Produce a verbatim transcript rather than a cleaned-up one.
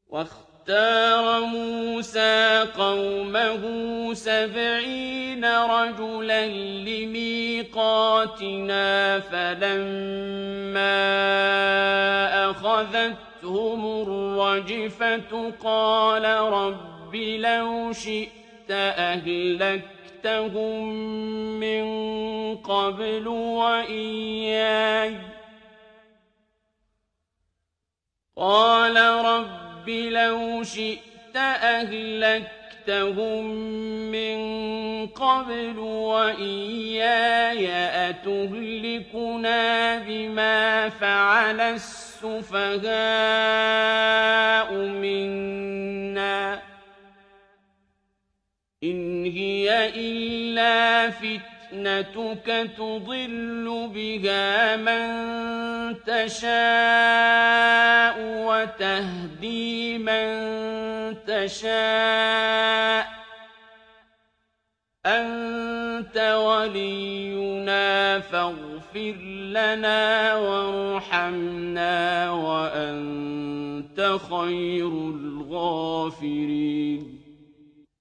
وَاخْتَارَ مُوسَىٰ قَوْمَهُ سَبْعِينَ رَجُلًا لِّمِيقَاتِنَا فَلَمَّا أَخَذَتْهُمُ الرَّجْفَةُ قَالَ رَبِّ لَوْ شِئْتَ أَهْلَكْتَهُم مِّن قَبْلُ وَإِيَّايَ قَالَ رَبِّ لَوْ شِئْتَ أَهْلَكْتَهُم مِّن قَبْلُ وَإِيَّايَ أَتُهْلِكُنَا بِمَا فَعَلَ السُّفَهَاءُ مِنَّا ۖ إِنْ هِيَ إِلَّا فِتْنَتُكَ تُضِلُّ بِهَا مَن تَشَاءُ وَتَهْدِي مَن تَشَاءُ ۖ أَنتَ وَلِيُّنَا فَاغْفِرْ لَنَا وَارْحَمْنَا وَأَنتَ خَيْرُ الْغَافِرِينَ.